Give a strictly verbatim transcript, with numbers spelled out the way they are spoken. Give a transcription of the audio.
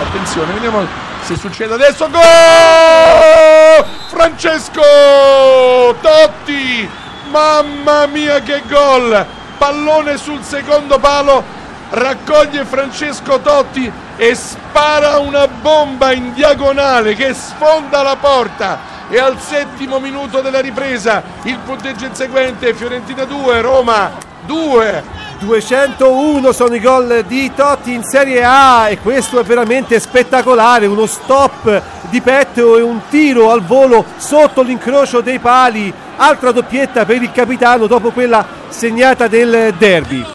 attenzione, vediamo se succede adesso. Gol! Francesco Totti, mamma mia che gol, pallone sul secondo palo, raccoglie Francesco Totti e spara una bomba in diagonale che sfonda la porta. E al settimo minuto della ripresa il punteggio inseguente: Fiorentina due, Roma due. duecentouno sono i gol di Totti in Serie A e questo è veramente spettacolare, uno stop di petto e un tiro al volo sotto l'incrocio dei pali, altra doppietta per il capitano dopo quella segnata del derby.